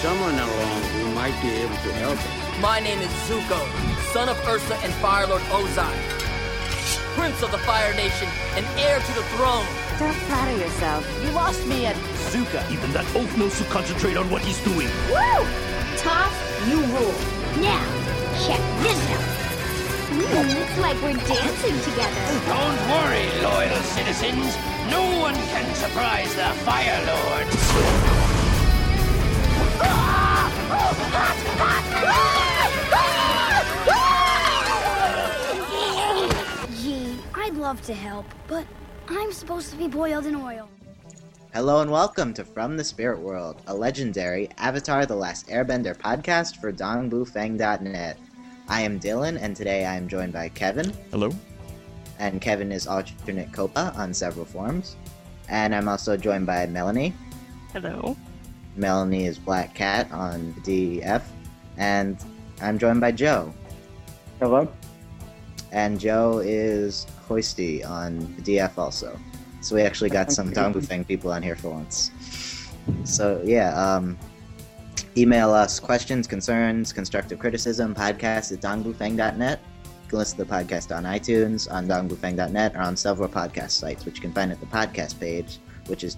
someone along who might be able to help us. My name is Zuko, son of Ursa and Fire Lord Ozai, Prince of the Fire Nation and heir to the throne. Don't flatter yourself. You lost me at... Zuka, even that oaf knows to concentrate on what he's doing. Woo! Toph, you rule. Now, check this out. It's like we're dancing together. Don't worry, loyal citizens. No one can surprise the Fire Lord. Gee, I'd love to help, but I'm supposed to be boiled in oil. Hello and welcome to From the Spirit World, a legendary Avatar The Last Airbender podcast for dongbufang.net. I am Dylan, and today I am joined by Kevin. Hello. And Kevin is alternate Copa on several forms. And I'm also joined by Melanie. Hello. Melanie is Black Cat on DEF. And I'm joined by Joe. Hello. And Joe is Hoisty on DF also. So we actually got some dongbufang people on here for once. So yeah, email us questions, concerns, constructive criticism, podcast@dongbufang.net. You can listen to the podcast on iTunes, on dongbufang.net, or on several podcast sites, which you can find at the podcast page, which is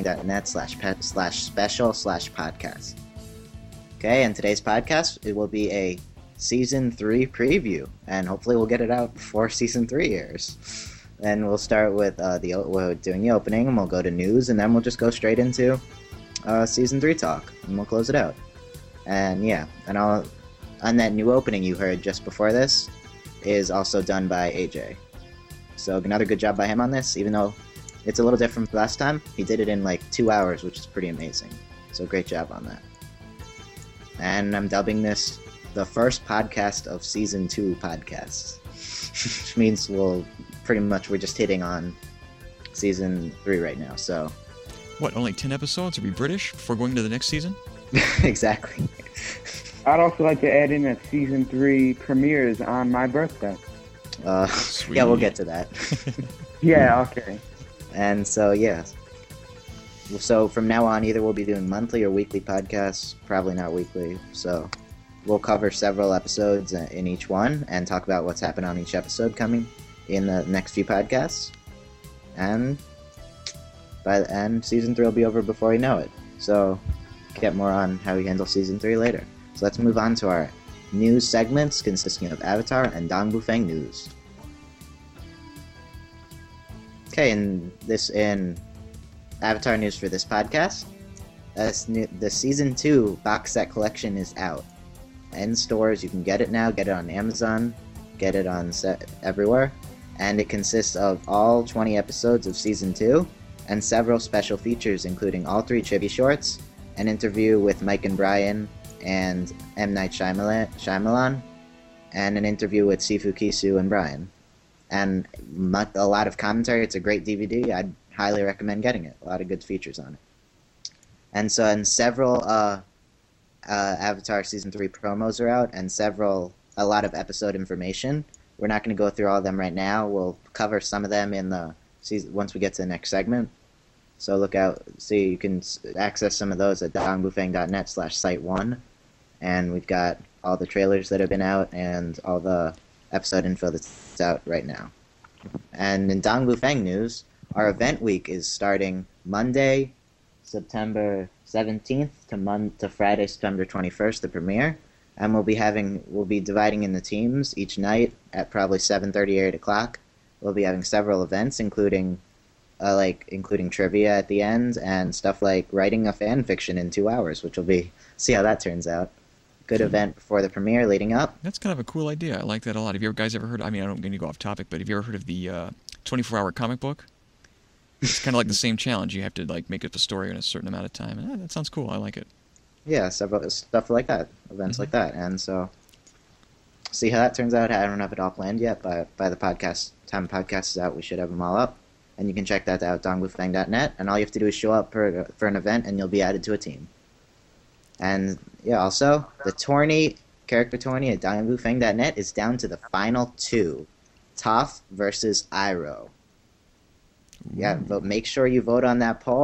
dongbufang.net/special/podcast. Okay, and today's podcast, it will be a Season 3 preview, and hopefully we'll get it out before Season 3 airs. And we'll start with we're doing the opening, and we'll go to news, and then we'll just go straight into Season 3 talk, and we'll close it out. And yeah, and on that new opening you heard just before this is also done by AJ. So another good job by him on this, even though it's a little different from last time. He did it in like 2 hours, which is pretty amazing. So great job on that. And I'm dubbing this the first podcast of Season 2 podcasts, which means we're just hitting on Season 3 right now, so... What, only 10 episodes? Are we British before going to the next season? Exactly. I'd also like to add in that Season 3 premieres on my birthday. Yeah, we'll get to that. Yeah, okay. And so, yeah. So from now on, either we'll be doing monthly or weekly podcasts, probably not weekly, so... We'll cover several episodes in each one and talk about what's happened on each episode coming in the next few podcasts. And by the end, Season 3 will be over before you know it. So get more on how we handle Season 3 later. So let's move on to our news segments consisting of Avatar and dongbufang news. Okay, in Avatar news for this podcast, the Season 2 box set collection is out. In stores, you can get it now, get it on Amazon, get it on everywhere, and it consists of all 20 episodes of Season 2, and several special features including all 3 trivia shorts, an interview with Mike and Brian and M. Night Shyamalan, and an interview with Sifu Kisu and Brian. And a lot of commentary. It's a great DVD. I'd highly recommend getting it. A lot of good features on it. And so, and several Avatar Season 3 promos are out, and a lot of episode information. We're not going to go through all of them right now. We'll cover some of them in the season once we get to the next segment. So look out. See, you can access some of those at dongbufang.net/site1. And we've got all the trailers that have been out and all the episode info that's out right now. And in dongbufang news, our event week is starting Monday, September 17th to Friday, September 21st, the premiere, and we'll be dividing in the teams each night at probably 7:30 or 8 o'clock. We'll be having several events, including trivia at the end and stuff like writing a fan fiction in 2 hours, which see how that turns out. Good event before the premiere leading up. That's kind of a cool idea. I like that a lot. Have you guys ever heard? I mean, I don't mean to go off topic, but have you ever heard of the 24-hour comic book? It's kind of like the same challenge. You have to make up a story in a certain amount of time. And that sounds cool. I like it. Yeah, several stuff like that, events like that, and so see how that turns out. I don't have it all planned yet, but by the time the podcast is out, we should have them all up, and you can check that out at dongbufang.net. And all you have to do is show up for an event, and you'll be added to a team. And yeah, also the character tourney at dongbufang.net is down to the final 2, Toph versus Iroh. Yeah, but make sure you vote on that poll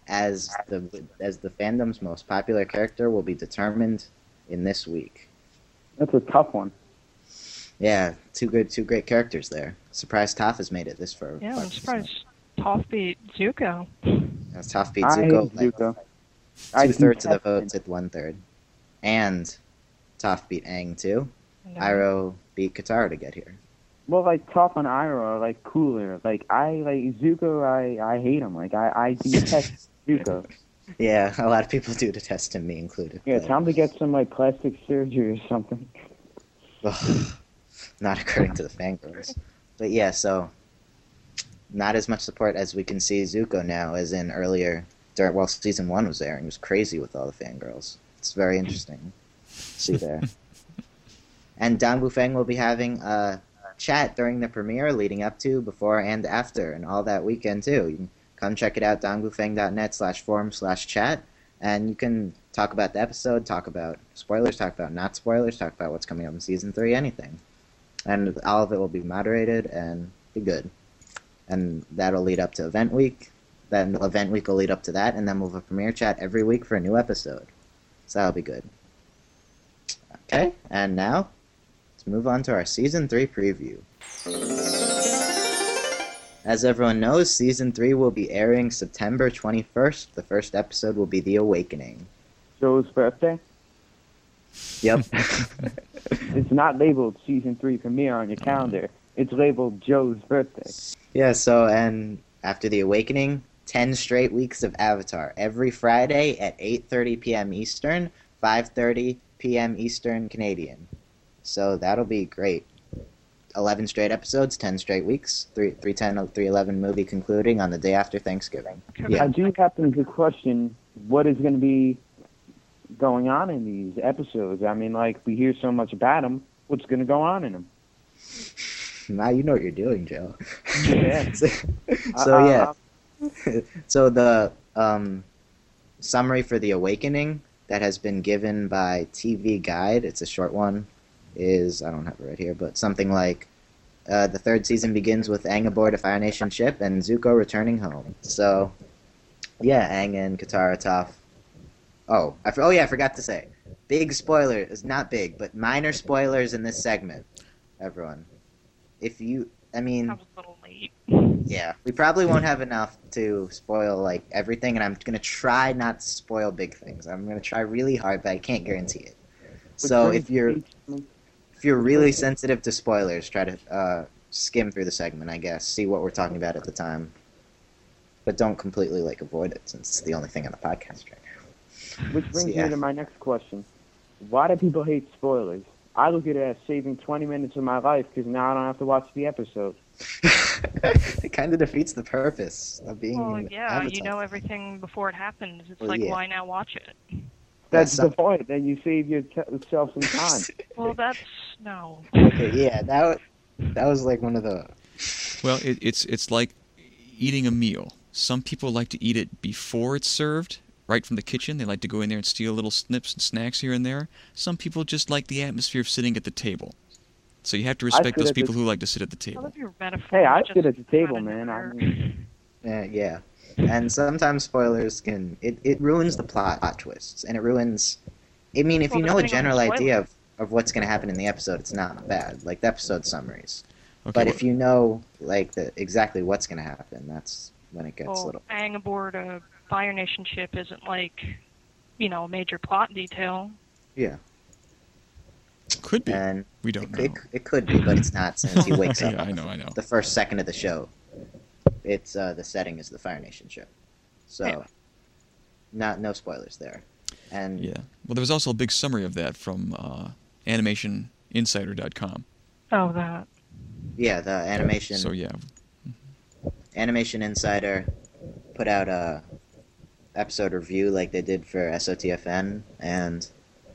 as the fandom's most popular character will be determined in this week. That's a tough one. Yeah, two great characters there. Surprised Toph has made it this far. Yeah, I'm surprised Toph beat Zuko. Toph beat I Zuko. hate Zuko. 2/3 of the votes at 1/3. And Toph beat Aang too. No. Iroh beat Katara to get here. Well, like Toph and Iroh are like cooler. Like Zuko. I hate him. Like I detest Zuko. Yeah, a lot of people do detest him, me included. Yeah, but- time to get some like plastic surgery or something. Ugh, not according to the fangirls. But yeah, so not as much support as we can see Zuko now as in earlier, while season 1 was airing. It was crazy with all the fangirls. It's very interesting to see there. And Dong Bufeng will be having a chat during the premiere leading up to, before, and after, and all that weekend too. You can come check it out, dongbufeng.net/forum/chat, and you can talk about the episode, talk about spoilers, talk about not spoilers, talk about what's coming up in season 3, anything. And all of it will be moderated and be good. And that'll lead up to event week. Then event week will lead up to that, and then we'll have a premiere chat every week for a new episode. So that'll be good. Okay, and now let's move on to our season 3 preview. As everyone knows, season 3 will be airing September 21st. The first episode will be The Awakening. Joe's birthday. Yep. It's not labeled season 3 premiere on your calendar. It's labeled Joe's birthday. Yeah, so, and after The Awakening, 10 straight weeks of Avatar. Every Friday at 8:30 p.m. Eastern, 5:30 p.m. Eastern Canadian. So that'll be great. 11 straight episodes, 10 straight weeks, 310, 311 movie concluding on the day after Thanksgiving. Yeah. I do happen to question what is going to be going on in these episodes. I mean, like, we hear so much about them. What's going to go on in them? Now you know what you're doing, Joe. Yeah. So yeah. So the summary for The Awakening that has been given by TV Guide, it's a short one, is, I don't have it right here, but something like, the third season begins with Aang aboard a Fire Nation ship and Zuko returning home. So, yeah, Aang and Katara, Toph. Oh yeah, I forgot to say. Big spoilers, not big, but minor spoilers in this segment, everyone. That was a little late. Yeah, we probably won't have enough to spoil, like, everything, and I'm going to try not to spoil big things. I'm going to try really hard, but I can't guarantee it. So if you're really sensitive to spoilers, try to skim through the segment, I guess. See what we're talking about at the time. But don't completely, like, avoid it, since it's the only thing on the podcast right now. Which brings me to my next question. Why do people hate spoilers? I look at it as saving 20 minutes of my life because now I don't have to watch the episode. It kind of defeats the purpose of being Avatar. You know everything before it happens. It's why now watch it? That's the point. Then you save yourself some time. Well, no. Okay, yeah, that was like one of the... Well, it's like eating a meal. Some people like to eat it before it's served, right from the kitchen. They like to go in there and steal little snips and snacks here and there. Some people just like the atmosphere of sitting at the table. So you have to respect those people who like to sit at the table. Hey, I sit at the table, man. Yeah. And sometimes spoilers it ruins the plot twists, and it ruins... I mean, if you know a general idea of what's going to happen in the episode, it's not bad, like the episode summaries. Okay, but if you know, like, exactly what's going to happen, that's when it gets a little... Aang aboard a Fire Nation ship isn't like, a major plot detail. Yeah. Could be. And we don't know. It could be, but it's not, since he wakes up. Yeah, I know. The first second of the show. It's the setting is the Fire Nation ship, so no spoilers there. And yeah, well, there was also a big summary of that from AnimationInsider.com. Oh, that. Yeah, the animation. So yeah, Animation Insider put out a episode review like they did for SOTFN, and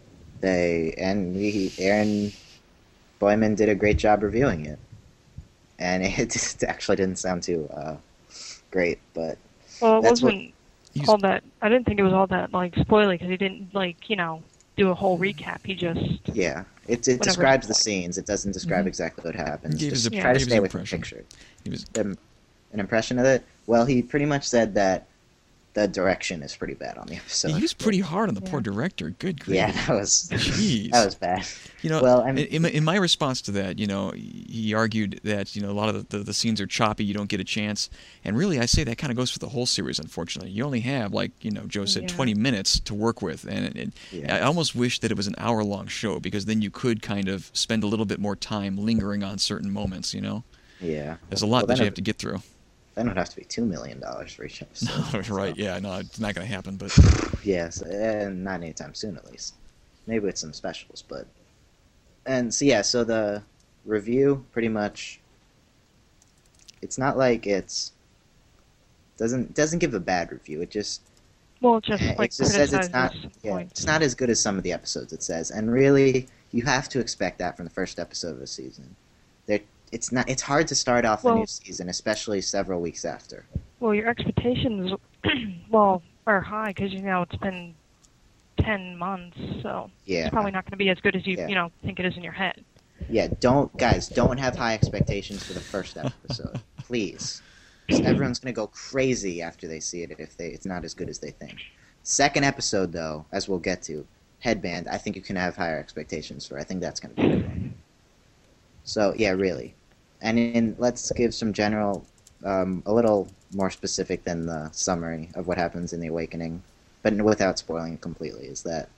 Aaron Boyman did a great job reviewing it. And it just actually didn't sound too great, but... Well, it wasn't all that... I didn't think it was all that, spoily, because he didn't, do a whole recap. He just... Yeah. It describes the scenes. It doesn't describe exactly what happens. Just try to stay with the picture. An impression of it? Well, he pretty much said that the direction is pretty bad on the episode. He was pretty hard on the poor director. Good grief. Yeah, that was bad. You know, well, in my response to that, you know, he argued that, you know, a lot of the scenes are choppy, you don't get a chance. And really, I say that kind of goes for the whole series, unfortunately. You only have, like, you know, Joe said, 20 minutes to work with. And I almost wish that it was an hour-long show, because then you could kind of spend a little bit more time lingering on certain moments, you know? Yeah. There's a lot that you have to get through. Then it would have to be $2 million for each episode. Right, yeah, no, it's not going to happen, but... Yes, and not anytime soon, at least. Maybe with some specials, but... And so, yeah, so the review, pretty much... It's not like it's... Doesn't give a bad review, it just... Well, just, like, it just says it's not, it's not as good as some of the episodes, it says. And really, you have to expect that from the first episode of a season. It's hard to start off a new season, especially several weeks after. Well, your expectations, are high because, you know, it's been 10 months, so it's probably not going to be as good as you, you know, think it is in your head. Yeah, don't have high expectations for the first episode, please. Everyone's going to go crazy after they see it if it's not as good as they think. Second episode, though, as we'll get to, Headband, I think you can have higher expectations for. I think that's going to be a good one. So, yeah, really. And let's give some general, a little more specific than the summary of what happens in The Awakening, but without spoiling it completely, is that...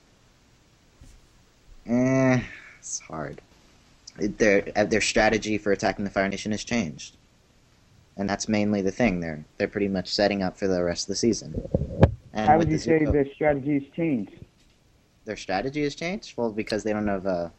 it's hard. Their strategy for attacking the Fire Nation has changed. And that's mainly the thing. They're pretty much setting up for the rest of the season. And how would you say their strategy has changed? Their strategy has changed? Well, because they don't have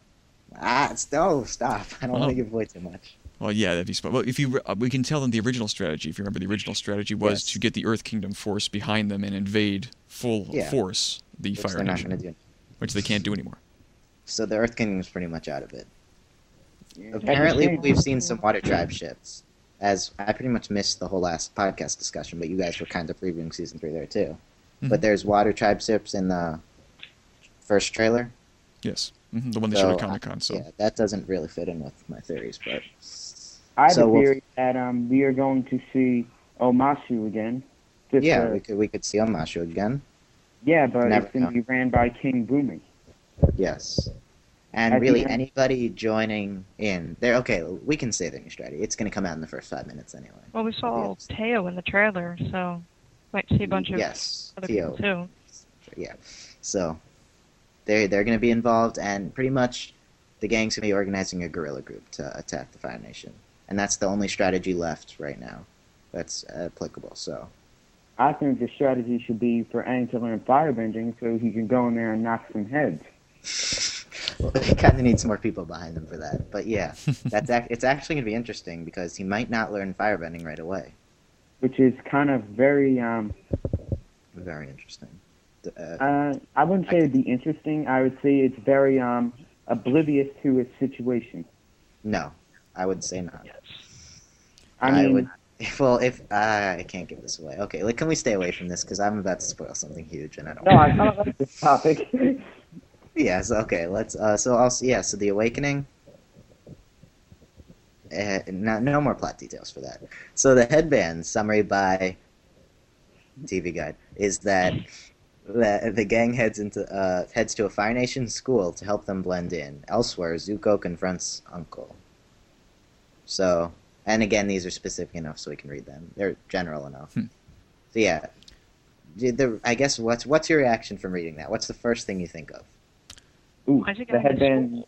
stop. I don't want to give away too much. Well, yeah, that'd be smart. Well, if we can tell them the original strategy. If you remember, the original strategy was to get the Earth Kingdom force behind them and invade full force the Fire Nation, which they can't do anymore. So the Earth Kingdom is pretty much out of it. Yeah. Apparently, we've seen some Water Tribe ships. As I pretty much missed the whole last podcast discussion, but you guys were kind of previewing Season 3 there, too. Mm-hmm. But there's Water Tribe ships in the first trailer. Yes. Mm-hmm. The one they showed at Comic-Con. So. Yeah, that doesn't really fit in with my theories, but... I have a theory that we are going to see Omashu again. We could see Omashu again. Yeah, but it's going to be ran by King Boomy. Yes. And really, anybody joining in... we can say their new strategy. It's going to come out in the first 5 minutes anyway. Well, we saw Teo in the trailer, so might see a bunch of other people, too. Yeah. So, they're going to be involved, and pretty much the gang's going to be organizing a guerrilla group to attack the Fire Nation. And that's the only strategy left right now that's applicable, so... I think the strategy should be for Aang to learn firebending so he can go in there and knock some heads. Well, he kind of needs more people behind him for that. But yeah, it's actually going to be interesting because he might not learn firebending right away. Which is kind of very... very interesting. I wouldn't say it'd be interesting. I would say it's very oblivious to his situation. No, I would say not. Yes. I mean... I can't give this away. Okay, can we stay away from this? Because I'm about to spoil something huge, and I don't... No, I don't like this topic. Yes, okay, let's... So The Awakening... no more plot details for that. So the Headband summary by TV Guide is that the gang heads to a Fire Nation school to help them blend in. Elsewhere, Zuko confronts Uncle. So... And again, these are specific enough so we can read them. They're general enough. So yeah, I guess what's your reaction from reading that? What's the first thing you think of? Ooh, the headband.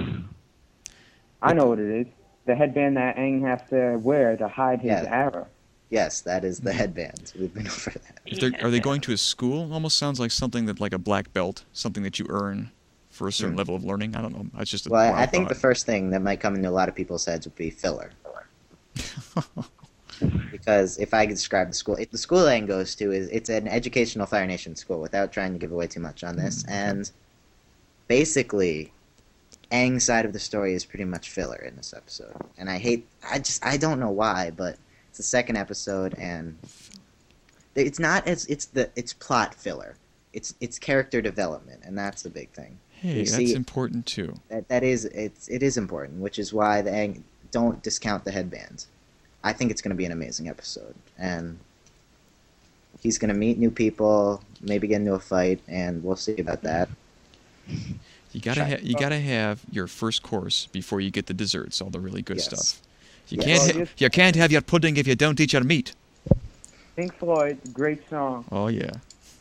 I know what it is. The headband that Aang has to wear to hide his arrow. Yes, that is the headband. We've been over that. Are they going to a school? Almost sounds like something that, like a black belt, something that you earn for a certain level of learning. I don't know. It's just I think the first thing that might come into a lot of people's heads would be filler. Because if I could describe the school Aang goes to it's an educational Fire Nation school without trying to give away too much on this, and basically Aang's side of the story is pretty much filler in this episode. And I don't know why, but it's the second episode and it's plot filler. It's character development, and that's the big thing. Hey, that's important too. It is important, which is why the Aang... Don't discount the headband. I think it's going to be an amazing episode. And he's going to meet new people, maybe get into a fight, and we'll see about that. You gotta have your first course before you get the desserts, all the really good stuff. You can't have your pudding if you don't eat your meat. Pink Floyd, great song. Oh yeah.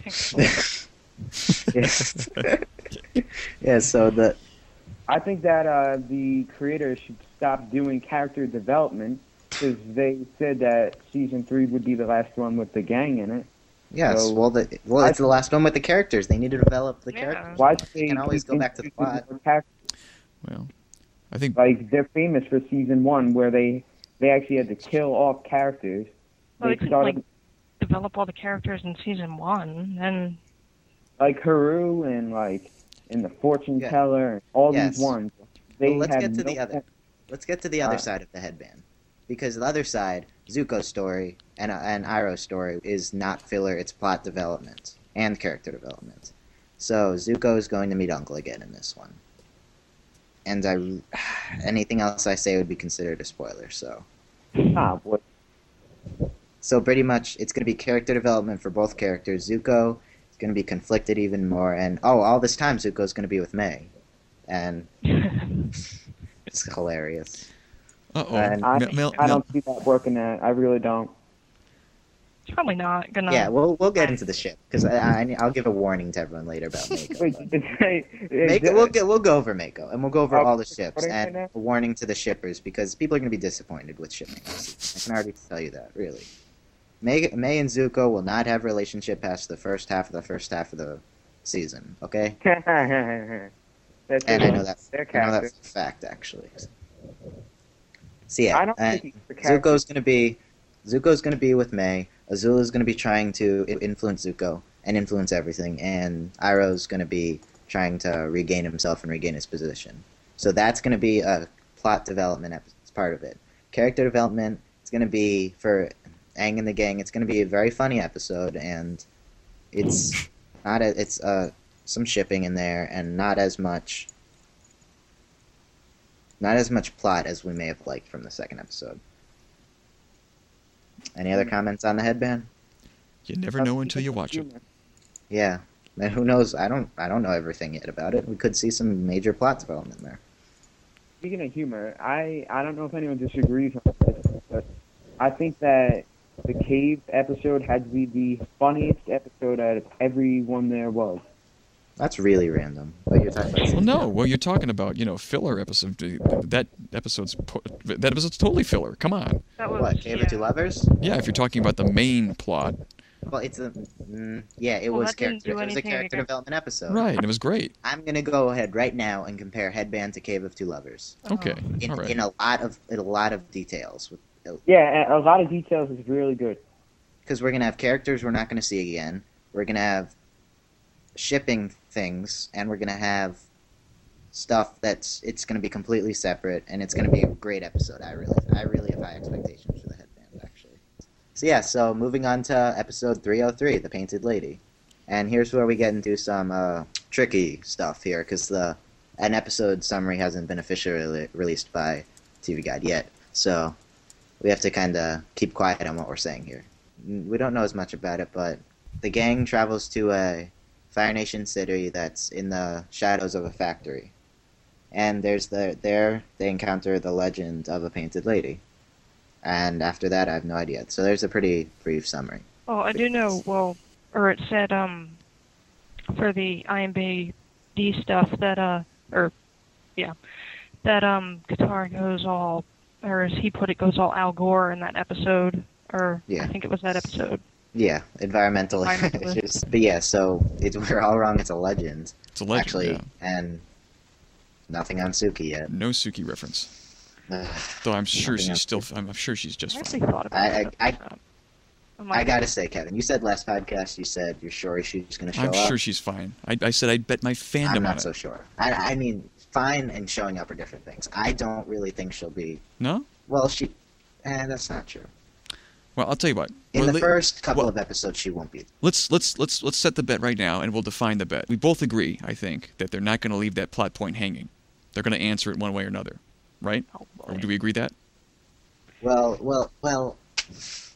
Yeah. So I think that the creators should stop doing character development because they said that season 3 would be the last one with the gang in it. Yes, so, it's the last one with the characters. They need to develop the characters. Why they can always go back to the plot. Well, I think like they're famous for season 1 where they actually had to kill off characters. Well, they couldn't develop all the characters in season 1, and like Haru and in the Fortune Teller and all these ones. Let's get to the other side of the headband, because the other side, Zuko's story and Iroh's story, is not filler. It's plot development and character development. So Zuko is going to meet Uncle again in this one, and anything else I say would be considered a spoiler. So. What? So pretty much, it's going to be character development for both characters. Zuko is going to be conflicted even more, and all this time Zuko's going to be with Mai, and it's hilarious. And I don't see that working out. I really don't. It's probably not gonna. Yeah, we'll get into the ship because I'll give a warning to everyone later about Mako. We'll go over Mako, and we'll go over all the ships and a warning to the shippers because people are going to be disappointed with shipping. I can already tell you that, really. Mai and Zuko will not have a relationship past the first half of the season. Okay. And I know that's a fact, actually. So yeah, I don't think Zuko's gonna be with Mai. Azula's gonna be trying to influence Zuko and influence everything, and Iroh's gonna be trying to regain himself and regain his position. So that's gonna be a plot development part of it. Character development is gonna be for Aang and the gang. It's gonna be a very funny episode, and it's some shipping in there, and not as much plot as we may have liked from the second episode. Any other comments on the headband? You never know until you watch it. Yeah, and who knows? I don't know everything yet about it. We could see some major plot development there. Speaking of humor, I don't know if anyone disagrees on this, but I think that the cave episode had to be the funniest episode out of every one there was. That's really random. What you're talking about? Well, no. Well, you're talking about filler episode. That episode's totally filler. Come on. What? Cave of Two Lovers? Yeah, if you're talking about the main plot. Well, it was character. It was a character development episode. Right, and it was great. I'm gonna go ahead right now and compare Headband to Cave of Two Lovers. Okay. In a lot of details. Yeah, a lot of details is really good. Because we're gonna have characters we're not gonna see again. We're gonna have shipping things, and we're gonna have stuff it's gonna be completely separate, and it's gonna be a great episode. I really have high expectations for the Headband, actually. So yeah, so moving on to episode 303, The Painted Lady, and here's where we get into some tricky stuff here, because an episode summary hasn't been officially released by TV Guide yet, so we have to kind of keep quiet on what we're saying here. We don't know as much about it, but the gang travels to a Fire Nation city that's in the shadows of a factory. And there they encounter the legend of a painted lady. And after that, I have no idea. So there's a pretty brief summary. Oh, I do know, it said, for the IMDb stuff that, Katara goes all, or as he put it, goes all Al Gore in that episode. Or I think it was that episode. Yeah, environmental issues. But yeah, so we're all wrong. It's a legend. It's a legend, actually, and nothing on Suki yet. No Suki reference. Though I'm sure she's just fine. I gotta say, Kevin, you said last podcast, you said you're sure she's gonna show up. I'm sure she's fine. I said I'd bet my fandom on it. I'm not so sure. I mean, fine and showing up are different things. I don't really think she'll be. No? Well, that's not true. Well, I'll tell you what. In the first couple of episodes, she won't be. Let's set the bet right now, and we'll define the bet. We both agree, I think, that they're not going to leave that plot point hanging. They're going to answer it one way or another, right? Or do we agree that? Well.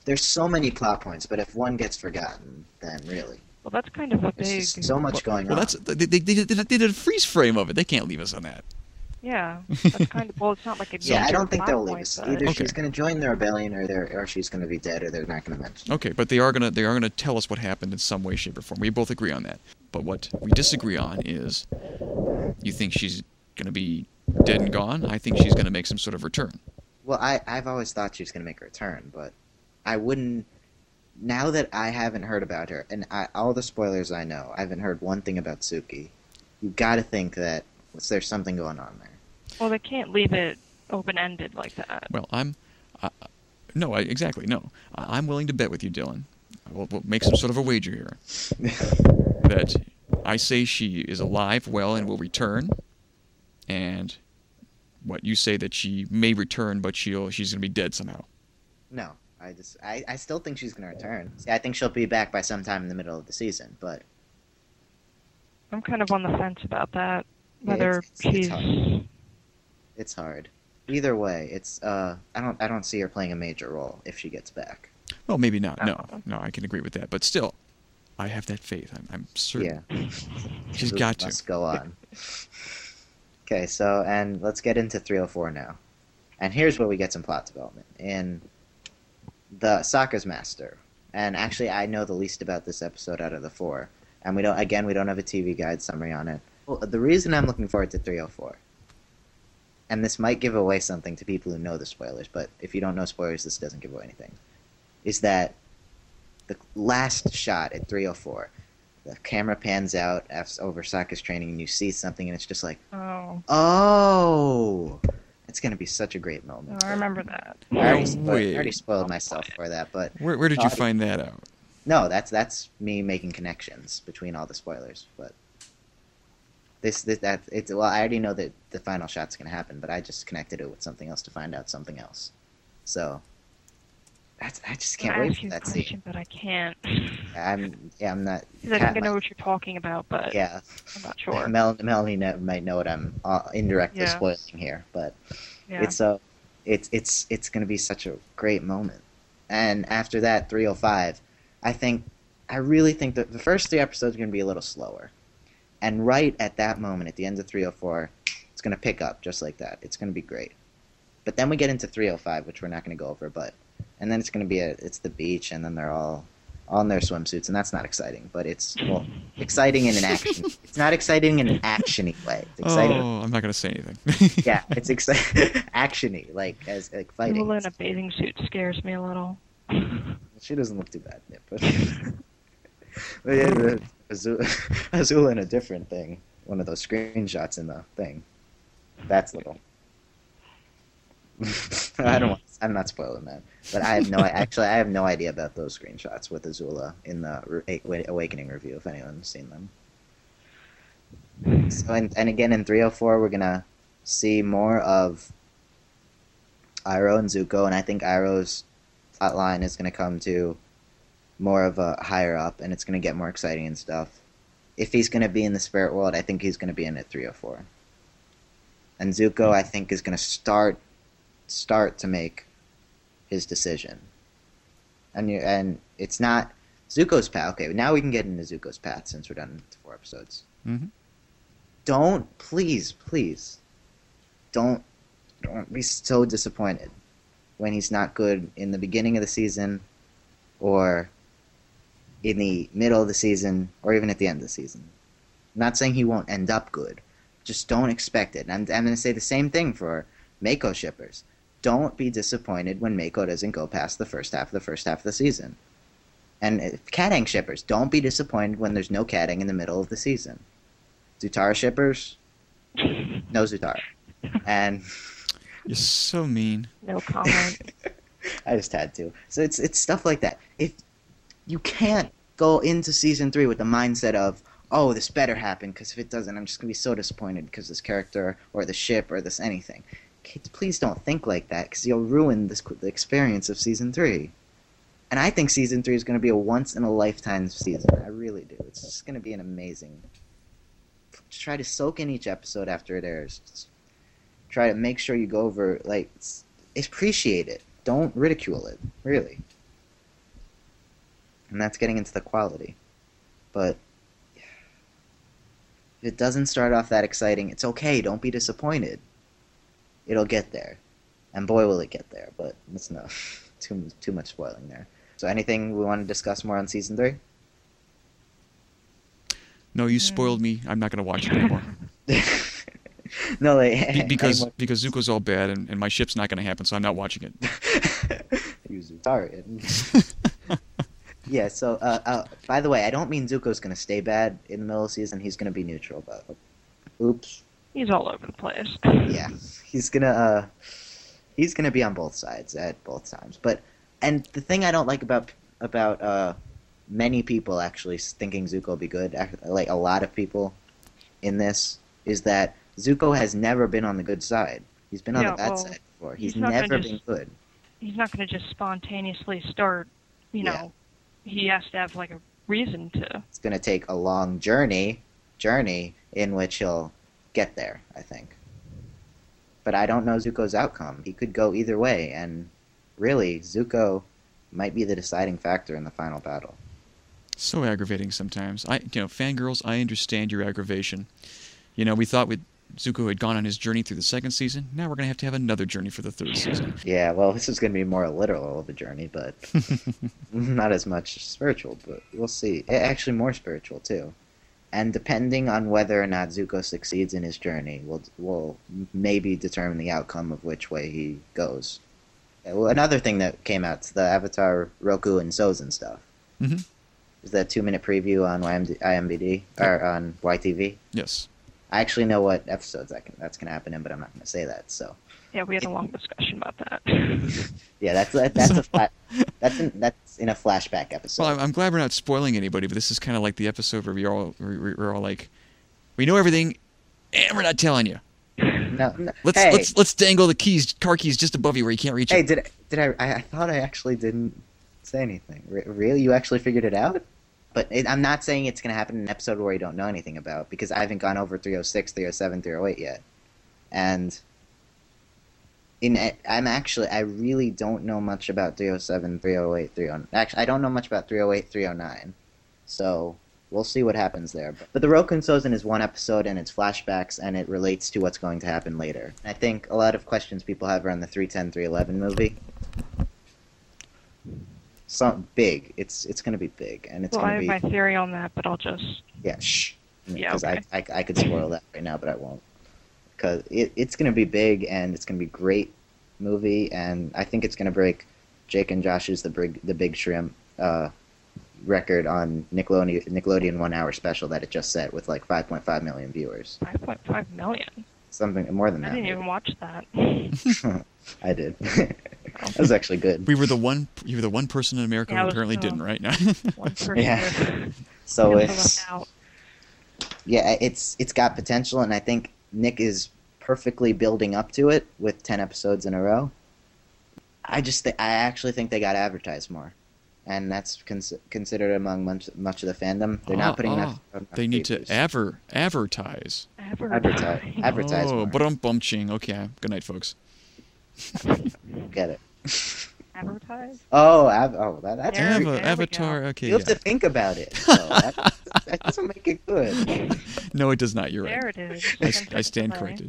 there's so many plot points, but if one gets forgotten, then really. Well, that's kind of a big... There's just so much going on. They did a freeze frame of it. They can't leave us on that. Yeah, that's kind of... Well, it's not like a... Yeah, I don't think they'll leave us. Either okay. She's going to join the rebellion, or she's going to be dead, or they're not going to mention it. Okay, but they are gonna tell us what happened in some way, shape, or form. We both agree on that. But what we disagree on is, you think she's going to be dead and gone? I think she's going to make some sort of return. Well, I've always thought she was going to make a return, but I wouldn't... Now that I haven't heard about her, and all the spoilers I know, I haven't heard one thing about Suki. You got to think that there's something going on there. Well, they can't leave it open-ended like that. Well, exactly, no. I'm willing to bet with you, Dylan. We'll make some sort of a wager here. That I say she is alive, well, and will return. And what you say that she may return, but she's going to be dead somehow. No. I still think she's going to return. See, I think she'll be back by sometime in the middle of the season, but... I'm kind of on the fence about that. Whether she's... It's hard. Either way, it's I don't see her playing a major role if she gets back. Well, maybe not. No, I can agree with that. But still, I have that faith. I'm certain. Yeah. She's got to. Let's go on. Okay, so, and let's get into 304 now. And here's where we get some plot development. In the Sokka's Master. And actually, I know the least about this episode out of the 4. And we don't have a TV guide summary on it. Well, the reason I'm looking forward to 304, and this might give away something to people who know the spoilers, but if you don't know spoilers, this doesn't give away anything, is that the last shot at 304, the camera pans out over Sokka's training, and you see something, and it's just like, oh! It's going to be such a great moment. I remember that. I already spoiled myself for that, but... Where did you find that out? No, that's me making connections between all the spoilers, but... Well, I already know that the final shot's going to happen, but I just connected it with something else to find out something else. So... I just can't wait for that scene. But I can't. I'm not... Because I think I know what you're talking about, but yeah. I'm not sure. Melanie might know what I'm indirectly spoiling here, but it's going to be such a great moment. And after that, 305, I really think that the first 3 episodes are going to be a little slower. And right at that moment, at the end of 304, it's going to pick up just like that. It's going to be great. But then we get into 305, which we're not going to go over, and then it's going to be it's the beach, and then they're all in their swimsuits, and that's not exciting. But it's exciting in an action. It's not exciting in an actiony way. It's exciting. Oh, I'm not going to say anything. Yeah, it's exciting, actiony, like fighting. Lula in a bathing suit scares me a little. She doesn't look too bad, but yeah, Azula in a different thing. One of those screenshots in the thing. That's little. I'm not spoiling that, but I have no idea about those screenshots with Azula in the Awakening review. If anyone's seen them. So and again in 304, we're gonna see more of Iroh and Zuko, and I think Iroh's plotline is gonna come to more of a higher up, and it's gonna get more exciting and stuff. If he's gonna be in the spirit world, I think he's gonna be in at 304. And Zuko, I think, is gonna start to make his decision, and it's not Zuko's path. Okay, now we can get into Zuko's path since we're done with 4 episodes. Mm-hmm. Please don't be so disappointed when he's not good in the beginning of the season, or in the middle of the season, or even at the end of the season. I'm not saying he won't end up good. Just don't expect it. And I'm going to say the same thing for Mako shippers. Don't be disappointed when Mako doesn't go past the first half of the season. And Katang shippers, don't be disappointed when there's no Katang in the middle of the season. Zutara shippers, no Zutara. And you're so mean. No comment. I just had to. So it's stuff like that. If you can't go into season 3 with the mindset of, oh, this better happen, because if it doesn't, I'm just going to be so disappointed because this character or the ship or this anything. Kids, please don't think like that, because you'll ruin the experience of Season 3. And I think Season 3 is going to be a once-in-a-lifetime season. I really do. It's just going to be an amazing... Just try to soak in each episode after it airs. Just try to make sure you go over... appreciate it. Don't ridicule it, really. And that's getting into the quality. But if it doesn't start off that exciting, it's okay. Don't be disappointed. It'll get there. And boy, will it get there. But it's no too much spoiling there. So anything we want to discuss more on Season 3? No, you spoiled me. I'm not going to watch it anymore. No, like, because Zuko's all bad, and my ship's not going to happen, so I'm not watching it. Sorry. Yeah, so, by the way, I don't mean Zuko's going to stay bad in the middle of the season. He's going to be neutral, but oops. He's all over the place. Yeah, he's going to be on both sides at both times. And the thing I don't like about many people actually thinking Zuko will be good, like a lot of people in this, is that Zuko has never been on the good side. He's been on the bad side before. He's never been good. He's not going to just spontaneously start, you know. He has to have, like, a reason to. It's going to take a long journey in which he'll get there, I think. But I don't know Zuko's outcome. He could go either way, and really, Zuko might be the deciding factor in the final battle. So aggravating sometimes. Fangirls, I understand your aggravation. We thought Zuko had gone on his journey through the second season. Now we're going to have another journey for the third season. Yeah, well, this is going to be more literal of a journey, but not as much spiritual, but we'll see. Actually, more spiritual, too. And depending on whether or not Zuko succeeds in his journey, will maybe determine the outcome of which way he goes. Well, another thing that came out, the Avatar, Roku, and Sozin stuff. Mm-hmm. Is that 2-minute preview on IMDb, or on YTV? Yes. I actually know what episodes that's going to happen in, but I'm not going to say that. So. Yeah, we had a long discussion about that. Yeah, that's in a flashback episode. Well, I'm glad we're not spoiling anybody, but this is kind of like the episode where we're all like, we know everything, and we're not telling you. No. Let's dangle the car keys just above you where you can't reach it. Hey, did I thought I actually didn't say anything. Really? You actually figured it out? But I'm not saying it's going to happen in an episode where you don't know anything about, because I haven't gone over 306, 307, 308 yet. And I really don't know much about 307, 308, 309. Actually, I don't know much about 308, 309. So we'll see what happens there. But the Roku and Sozin is one episode, and it's flashbacks, and it relates to what's going to happen later. I think a lot of questions people have around the 310, 311 movie. So big. It's going to be big, and it's going to be. I have my theory on that, but I'll just. Yeah, shh. Yeah, because I could spoil that right now, but I won't. Because it's going to be big, and it's going to be a great movie, and I think it's going to break Jake and Josh's The Big Shrimp record on Nickelodeon 1 hour special that it just set with like 5.5 million viewers. 5.5 million. Something more than that. I didn't even watch that. I did. That was actually good. You were the one person in America who apparently didn't, right? Now. One person. Yeah. So it's got potential, and I think Nick is perfectly building up to it with 10 episodes in a row. I actually think they got advertised more, and that's considered among much of the fandom. They're not putting enough. They need to advertise. Advertise. Oh, but I'm bumching. Okay. Good night, folks. Get it. Advertise? That's Avatar. Okay, you have to think about it. So that doesn't make it good. No, it does not. You're there right. There it is. I stand corrected.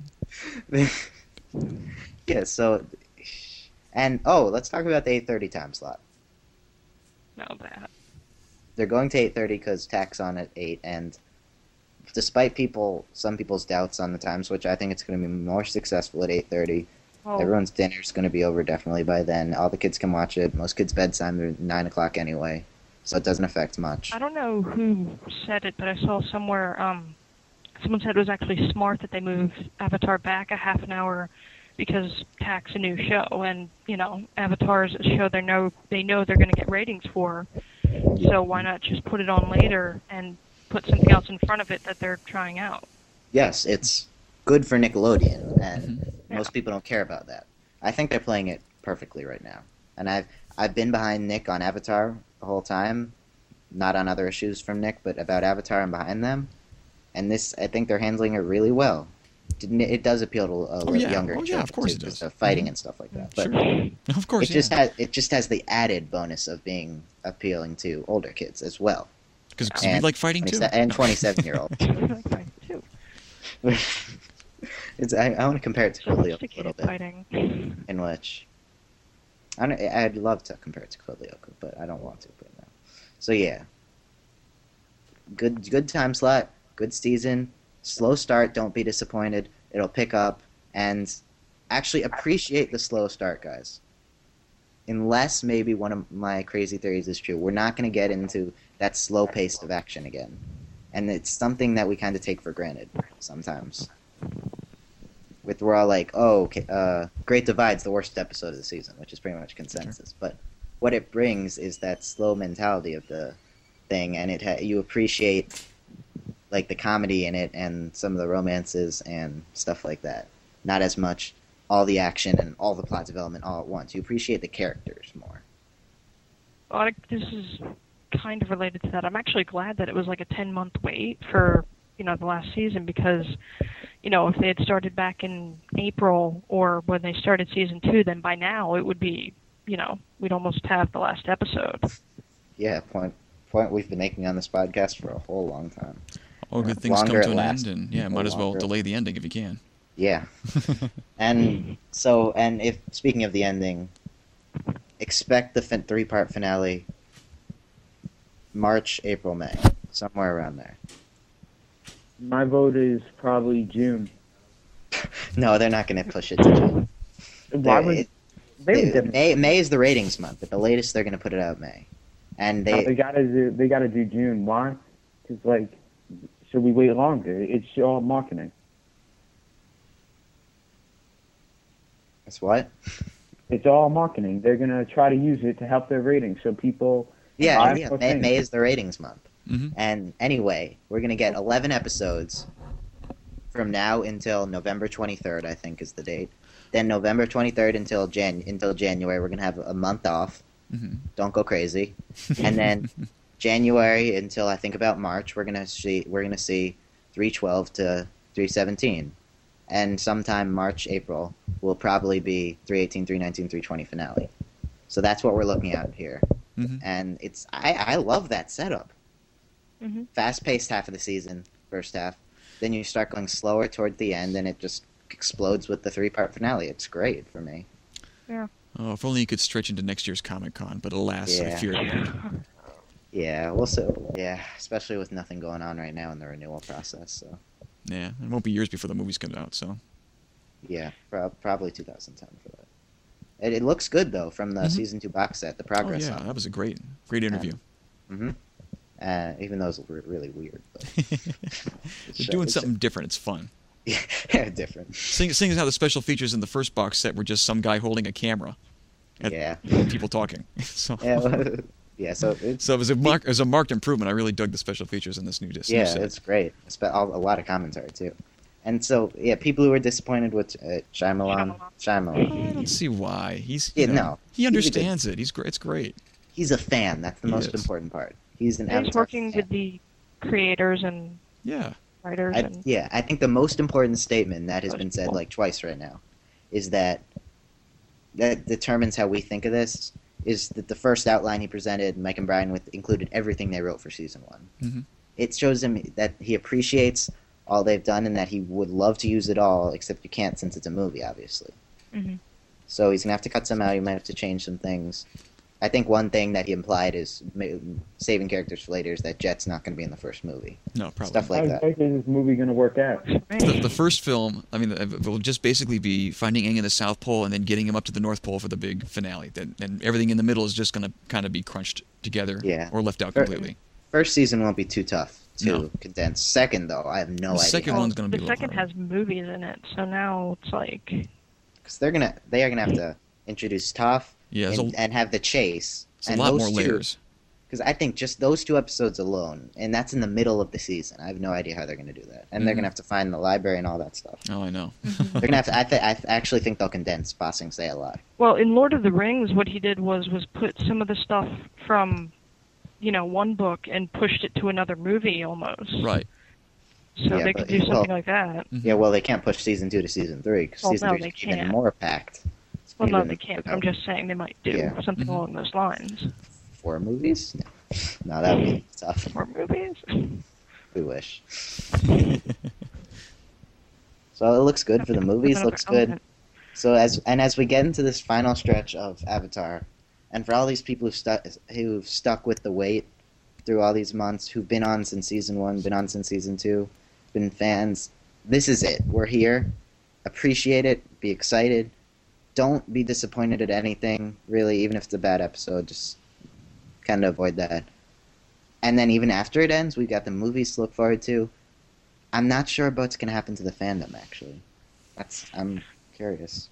Yeah. So, and let's talk about the 8:30 time slot. No, that. They're going to 8:30 because TAC's on at 8, and despite some people's doubts on the time switch, I think it's going to be more successful at 8:30. Oh. Everyone's dinner's going to be over definitely by then. All the kids can watch it. Most kids' bedtime are 9 o'clock anyway, so it doesn't affect much. I don't know who said it, but I saw somewhere someone said it was actually smart that they moved Avatar back a half an hour because TAC's a new show, and Avatar's a show they know they're going to get ratings for. So why not just put it on later and put something else in front of it that they're trying out? Yes, it's good for Nickelodeon, and most people don't care about that. I think they're playing it perfectly right now. And I've been behind Nick on Avatar the whole time, not on other issues from Nick, but about Avatar I'm behind them. And I think they're handling it really well. it does appeal to a younger children, of course too, it does. just the fighting and stuff like that. But Sure. Of course, it just has the added bonus of being appealing to older kids as well. Because we like fighting too. And 27-year-olds. I want to compare it to Code Lyoko a little bit. Fighting. In which I'd love to compare it to Code Lyoko, but I don't want to right now. So yeah, good time slot, good season. Slow start, don't be disappointed. It'll pick up, and actually appreciate the slow start, guys. Unless maybe one of my crazy theories is true, we're not going to get into that slow pace of action again. And it's something that we kind of take for granted sometimes. We're all like, Great Divide's the worst episode of the season, which is pretty much consensus. Sure. But what it brings is that slow mentality of the thing, and you appreciate like the comedy in it and some of the romances and stuff like that. Not as much all the action and all the plot development all at once. You appreciate the characters more. Well, this is kind of related to that. I'm actually glad that it was like a 10-month wait for, the last season, because, if they had started back in April or when they started season 2, then by now it would be, we'd almost have the last episode. Yeah, point we've been making on this podcast for a whole long time. All good things come to an end, and might as well delay the ending if you can. Yeah. And if speaking of the ending, expect the 3-part finale March, April, May, somewhere around there. My vote is probably June. No, they're not going to push it to June. Why would May is the ratings month, but the latest they're going to put it out May, and they gotta do June. Why? Because should we wait longer? It's all marketing. It's what? It's all marketing. They're gonna try to use it to help their ratings, so people. Yeah. May is the ratings month. Mm-hmm. And anyway, we're going to get 11 episodes from now until November 23rd, I think is the date. Then November 23rd until January, we're going to have a month off. Mm-hmm. Don't go crazy. And then January until I think about March, we're going to see 312 to 317. And sometime March, April will probably be 318, 319, 320 finale. So that's what we're looking at here. Mm-hmm. And I love that setup. Mm-hmm. Fast-paced half of the season, first half. Then you start going slower toward the end, and it just explodes with the 3-part finale. It's great for me. Yeah. Oh, if only you could stretch into next year's Comic-Con, but alas, I fear it won't. Yeah, we'll see. Yeah, especially with nothing going on right now in the renewal process. So. Yeah, it won't be years before the movies come out, so. Yeah, probably 2010 for that. It looks good, though, from the Season 2 box set, the progress. Oh, yeah, that was a great interview. Mm-hmm. Even though it was really weird. But They're doing something different. It's fun. Yeah, different. Seeing as how the special features in the first box set were just some guy holding a camera. Yeah. People talking. So. Yeah, so it was a marked improvement. I really dug the special features in this new disc. Yeah, it's great. A lot of commentary, too. And so, yeah, people who were disappointed with Shyamalan. I don't see why. He understands it. He's great. It's great. He's a fan. That's the most important part. He's working with the creators and writers. I think the most important statement that has been said like twice right now is that determines how we think of this is that the first outline he presented, Mike and Brian, included everything they wrote for season 1. Mm-hmm. It shows him that he appreciates all they've done and that he would love to use it all, except you can't since it's a movie, obviously. Mm-hmm. So he's going to have to cut some out. He might have to change some things. I think one thing that he implied is saving characters for later is that Jet's not going to be in the first movie. No, probably. Stuff like that. How is this movie going to work out? The first film, will just basically be finding Aang in the South Pole and then getting him up to the North Pole for the big finale. And everything in the middle is just going to kind of be crunched together or left out completely. First season won't be too tough to condense. Second, though, I have no idea. The second one's going to be the second has movies in it, so now it's like... Because they are going to have to introduce Toph and have the chase. It's a lot more layers. Because I think just those 2 episodes alone, and that's in the middle of the season. I have no idea how they're going to do that. And they're going to have to find the library and all that stuff. Oh, I know. They're going to have to... I actually think they'll condense Ba Sing Se a lot. Well, in Lord of the Rings, what he did was put some of the stuff from... one book and pushed it to another movie almost. Right. So Yeah, they but- could do something well- like that. Yeah, well, they can't push season 2 to season 3 because Well, season no, 3 is they even can't. more packed. It's Well, no, even- they can't. But I'm just saying they might do Yeah. something along those lines. 4 movies? No, that would be tough. More movies? We wish. So it looks good for the movies. Another Looks good. element. So as we get into this final stretch of Avatar, and for all these people who've stuck with the wait through all these months, who've been on since season 1, been on since season 2, been fans, this is it. We're here. Appreciate it. Be excited. Don't be disappointed at anything, really, even if it's a bad episode. Just kind of avoid that. And then even after it ends, we've got the movies to look forward to. I'm not sure about what's going to happen to the fandom, actually. I'm curious.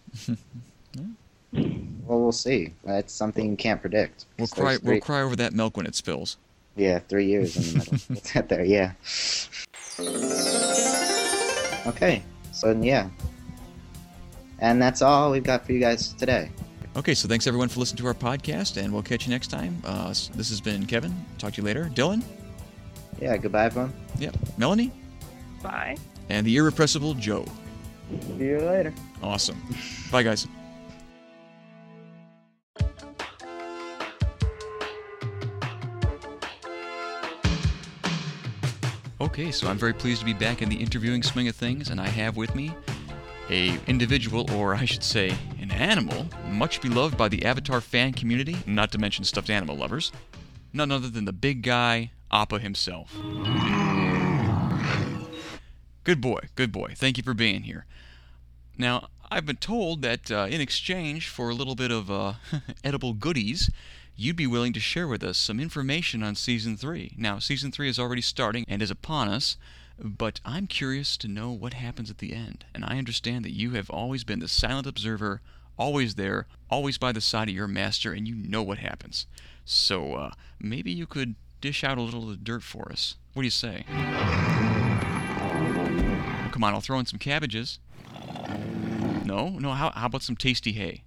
Well, we'll see. That's something you can't predict. We'll cry over that milk when it spills. Yeah, 3 years in the middle. We'll get there, yeah. Okay, so yeah. And that's all we've got for you guys today. Okay, so thanks everyone for listening to our podcast, and we'll catch you next time. This has been Kevin. Talk to you later. Dylan? Yeah, goodbye, everyone. Yep. Melanie? Bye. And the irrepressible Joe. See you later. Awesome. Bye, guys. Okay, so I'm very pleased to be back in the interviewing swing of things, and I have with me a individual, or I should say, an animal, much beloved by the Avatar fan community, not to mention stuffed animal lovers. None other than the big guy, Appa himself. Good boy, good boy. Thank you for being here. Now, I've been told that in exchange for a little bit of edible goodies, you'd be willing to share with us some information on Season 3. Now, Season 3 is already starting and is upon us, but I'm curious to know what happens at the end. And I understand that you have always been the silent observer, always there, always by the side of your master, and you know what happens. So, maybe you could dish out a little of the dirt for us. What do you say? Come on, I'll throw in some cabbages. No? How about some tasty hay?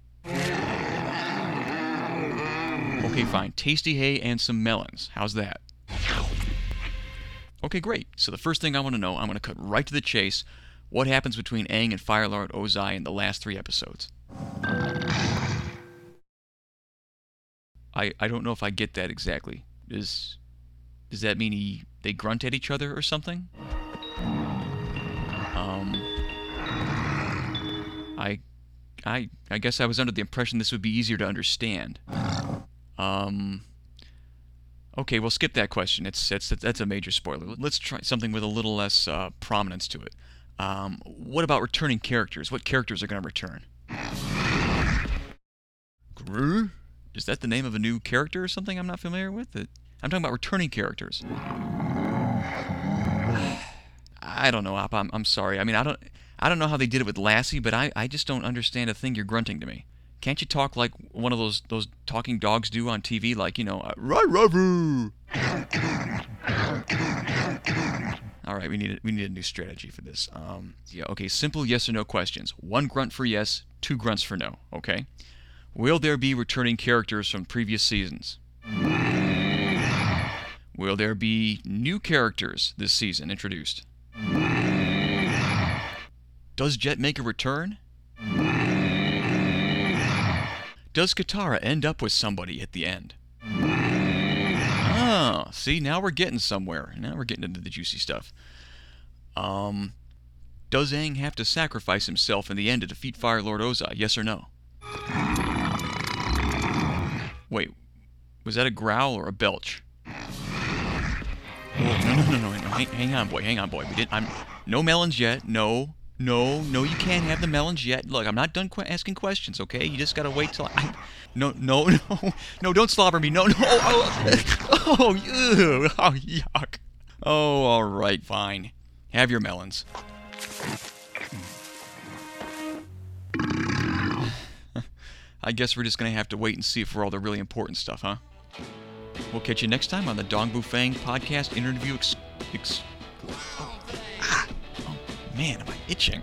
Okay, fine. Tasty hay and some melons. How's that? Okay, great. So the first thing I want to know, I'm going to cut right to the chase. What happens between Aang and Fire Lord Ozai in the last 3 episodes? I don't know if I get that exactly. Does that mean they grunt at each other or something? I guess I was under the impression this would be easier to understand. Okay, we'll skip that question. That's a major spoiler. Let's try something with a little less prominence to it. What about returning characters? What characters are going to return? Gru? Is that the name of a new character or something I'm not familiar with? I'm talking about returning characters. I don't know, Appa. I'm sorry. I mean, I don't know how they did it with Lassie, but I just don't understand a thing you're grunting to me. Can't you talk like one of those talking dogs do on TV, like, rah-rah-roo? All right, we need a new strategy for this. Yeah, okay, simple yes or no questions. 1 grunt for yes, 2 grunts for no, okay? Will there be returning characters from previous seasons? Will there be new characters this season introduced? Does Jet make a return? Does Katara end up with somebody at the end? Oh, see, now we're getting somewhere. Now we're getting into the juicy stuff. Does Aang have to sacrifice himself in the end to defeat Fire Lord Ozai, yes or no? Wait, was that a growl or a belch? No. Hang on, boy. No melons yet. No, you can't have the melons yet. Look, I'm not done asking questions, okay? You just gotta wait till No, don't slobber me. No. Oh, yuck. Oh, all right, fine. Have your melons. I guess we're just gonna have to wait and see for all the really important stuff, huh? We'll catch you next time on the Dong Bu Fang podcast interview Oh, man, am I itching?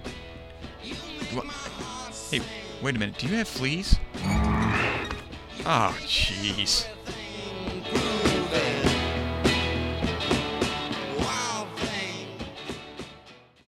Hey, wait a minute. Do you have fleas? Oh, jeez.